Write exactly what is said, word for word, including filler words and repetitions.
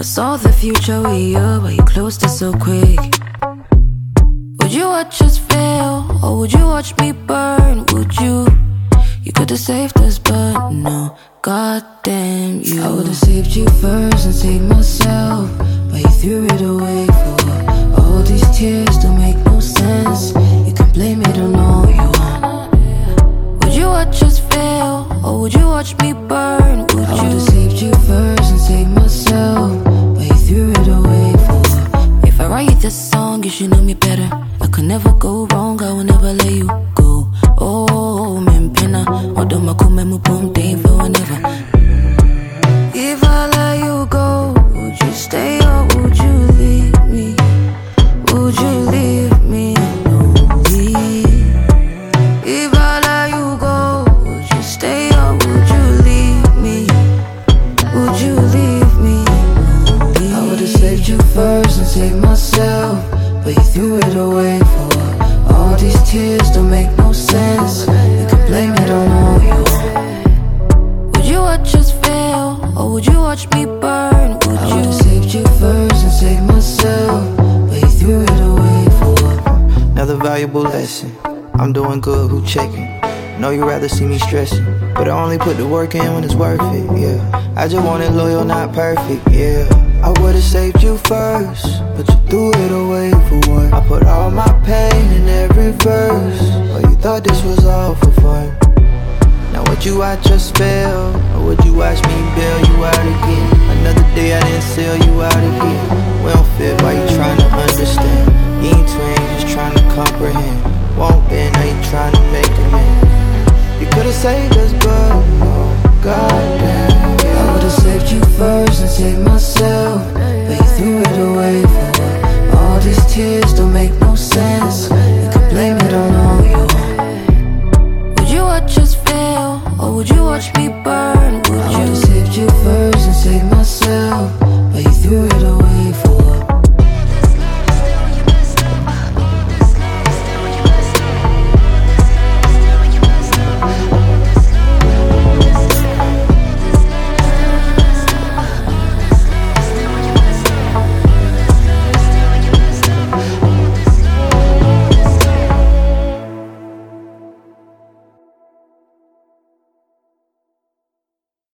I saw the future with you, but you closed it so quick. Would you watch us fail, or would you watch me burn? Would you? You could've saved us, but no. Goddamn you. I would've saved you first and saved myself, but you threw it away for all these tears don't make no sense. You can blame it on all you want. Would you watch us fail, or would you watch me burn? Would I you? I would've saved you first and saved myself, but you threw it away for. If I write this song, you should know me better. I could never go wrong, I will never let you go. Oh, men pena, although my come mu boom day for whenever. If I let you go, would you stay or would you leave me? Would you leave me lonely? If I let you go, would you stay or would you leave me? Would you leave me lonely? I would've saved you first and saved myself, but you threw it away for all these tears don't make no sense. You can blame it on all you want. Would you watch us fail, or would you watch me burn? Would I you? I would've saved you first and saved myself, but you threw it away for what? Another valuable lesson. I'm doing good, who checking? Know you rather see me stressing, but I only put the work in when it's worth it, yeah. I just wanted loyal, not perfect, yeah. I would've saved you first, but you threw it away for what? I put all my pain in every verse, but you thought this was all for fun. Now would you watch us fail, or would you watch me bail you out again? Another day I didn't sell you out again. We don't fit, why you trying to understand? You ain't twin, just trying to comprehend. Won't bend, now you trying to make amends. You could've saved us, but no, goddamn. I would've saved you first and saved myself,